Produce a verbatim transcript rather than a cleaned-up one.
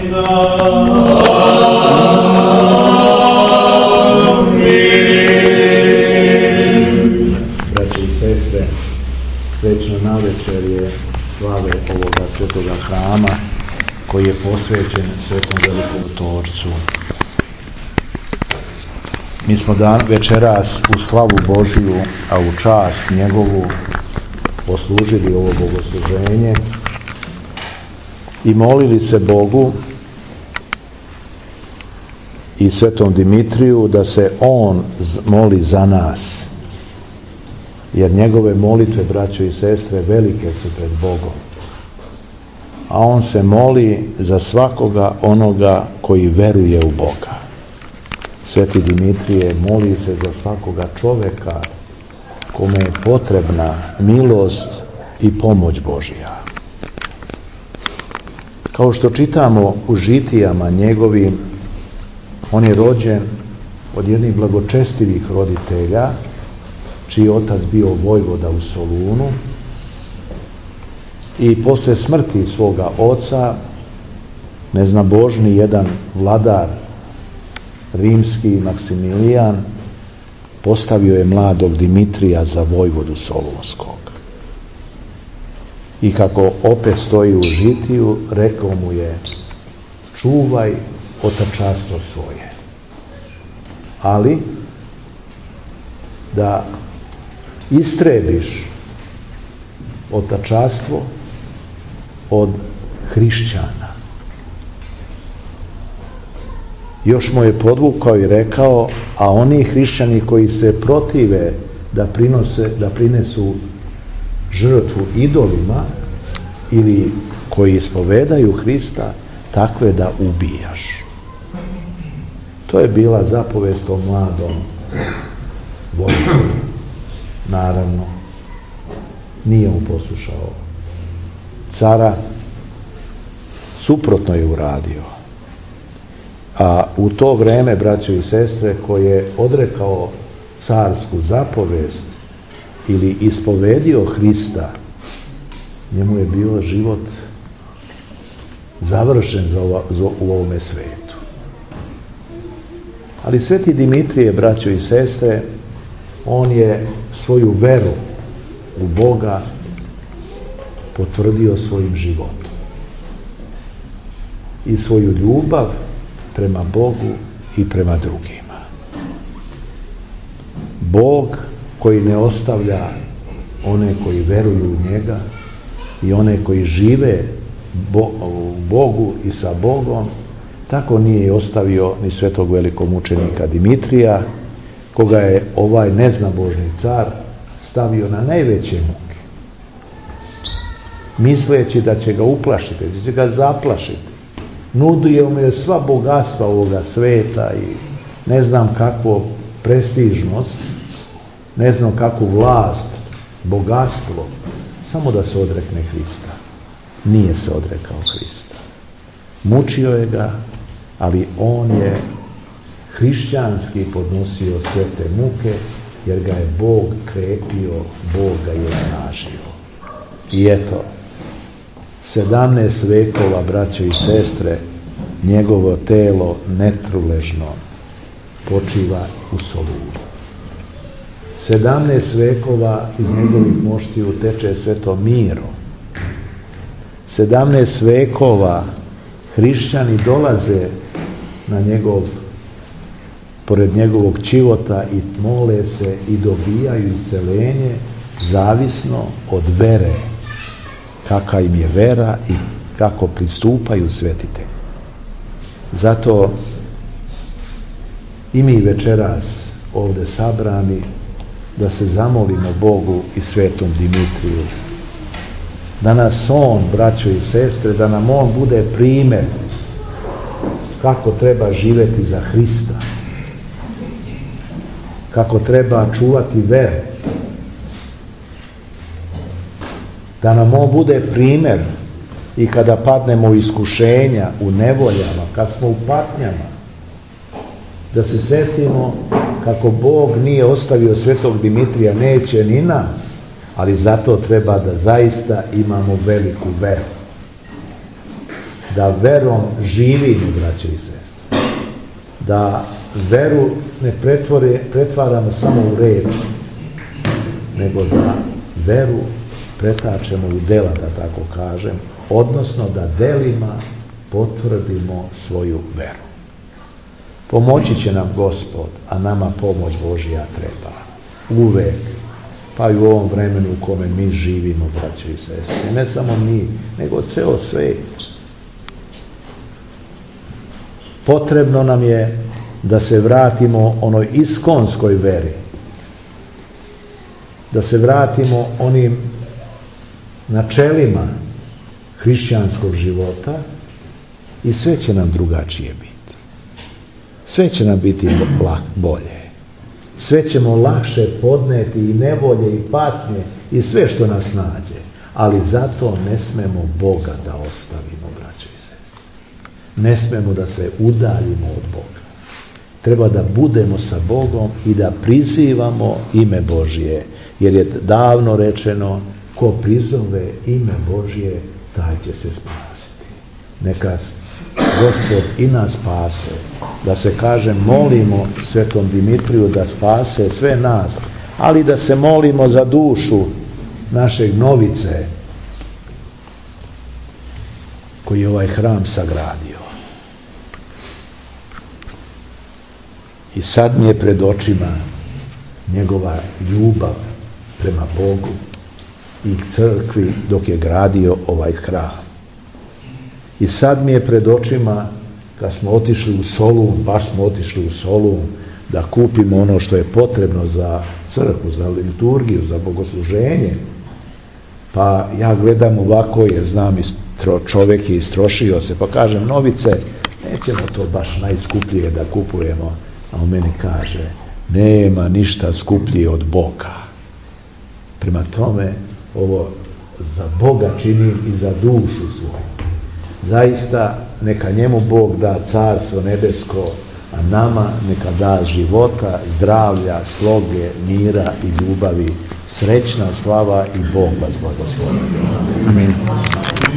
Braće i sestre, srećno navečer je slave ovoga svetoga hrama koji je posvećen Svetom Velikom Torcu. Mi smo dan večeras u slavu Božiju, a u čast njegovu poslužili ovo bogosluženje i molili se Bogu i Svetom Dimitriju da se on moli za nas, jer njegove molitve, braćo i sestre, velike su pred Bogom. A on se moli za svakoga onoga koji veruje u Boga. Sveti Dimitrije moli se za svakoga čoveka kome je potrebna milost i pomoć Božja. Kao što čitamo u žitijama njegovim, on je rođen od jednih blagočestivih roditelja, čiji otac bio vojvoda u Solunu, i posle smrti svoga oca neznabožni jedan vladar rimski Maksimilijan postavio je mladog Dimitrija za vojvodu Solunskog. I kako opet stoji u žitiju, rekao mu je: čuvaj otačanstvo svoje, ali da istrebiš otačanstvo od hrišćana. Još mu je podvukao i rekao: a oni hrišćani koji se protive da prinose, da prinesu žrtvu idolima ili koji ispovedaju Hrista, takve da ubijaš. To je bila zapovest o mladom vojvodu. Naravno, nije mu poslušao cara, suprotno je uradio. A u to vreme, braćo i sestre, koji je odrekao carsku zapovest ili ispovedio Hrista, njemu je bio život završen za ova, za, u ovome svetu. Ali sveti Dimitrije, braćo i sestre, on je svoju veru u Boga potvrdio svojim životom i svoju ljubav prema Bogu i prema drugima. Bog koji ne ostavlja one koji veruju u njega i one koji žive u Bogu i sa Bogom, tako nije ostavio ni svetog velikog mučenika Dimitrija, koga je ovaj neznabožni car stavio na najveće muke, misleći da će ga uplašiti, da će ga zaplašiti. Nudio mu je sva bogatstva ovoga sveta i ne znam kakvu prestižnost, ne znam kakvu vlast, bogatstvo, samo da se odrekne Hrista. Nije se odrekao Hrista. Mučio je ga, ali on je hrišćanski podnosio sve te muke, jer ga je Bog krepio, Bog ga je snažio. I eto, sedamnaest vekova, braćo i sestre, njegovo telo netruležno počiva u Solunu. sedamnaest vekova iz njegovih moštiju teče sveto miro. sedamnaest vekova hrišćani dolaze na njegov, pored njegovog čivota i mole se i dobijaju isceljenje zavisno od vere, kakva im je vera i kako pristupaju svetitelju. Zato i mi večeras ovde sabrani da se zamolimo Bogu i svetom Dimitriju, da nas on, braćo i sestre, da nam on bude primjer kako treba živjeti za Hrista, kako treba čuvati veru, da nam on bude primjer i kada padnemo u iskušenja, u nevoljama, kad smo u patnjama, da se setimo kako Bog nije ostavio svetog Dimitrija, neće ni nas, ali zato treba da zaista imamo veliku veru. da verom živimo, braće i sestre. Da veru ne pretvore, pretvaramo samo u reč, nego da veru pretačemo u dela, da tako kažem, odnosno da delima potvrdimo svoju veru. Pomoći će nam Gospod, a nama pomoć Božja treba. Uvek, pa i u ovom vremenu u kome mi živimo, braćo i sestre. Ne samo mi, nego ceo svet. Potrebno nam je da se vratimo onoj iskonskoj veri. Da se vratimo onim načelima hrišćanskog života i sve će nam drugačije biti. Sve će nam biti bolje. Sve ćemo lakše podneti i nevolje i patnje i sve što nas nađe. Ali zato ne smemo Boga da ostavimo, braćo i sestre. Ne smemo da se udaljimo od Boga. Treba da budemo sa Bogom i da prizivamo ime Božje. Jer je davno rečeno, ko prizove ime Božje, taj će se spasiti. Neka Gospod i nas spase. Da se kaže, molimo Svetom Dimitriju da spase sve nas, ali da se molimo za dušu našeg Novice, koji je ovaj hram sagradio. I sad mi je pred očima njegova ljubav prema Bogu i crkvi dok je gradio ovaj hram. I sad mi je pred očima, kad smo otišli u Solun, baš smo otišli u Solun, da kupimo ono što je potrebno za crkvu, za liturgiju, za bogosluženje. Pa ja gledam ovako, jer znam, čovjek je istrošio se, pa kažem, Novice, nećemo to baš najskuplije da kupujemo. A on meni kaže, nema ništa skuplje od Boga. Prema tome, ovo za Boga činim i za dušu svoju. Zaista, neka njemu Bog da carstvo nebesko, a nama neka da života, zdravlja, sloge, mira i ljubavi. Srećna slava i Bog vas blagoslovi. Amin.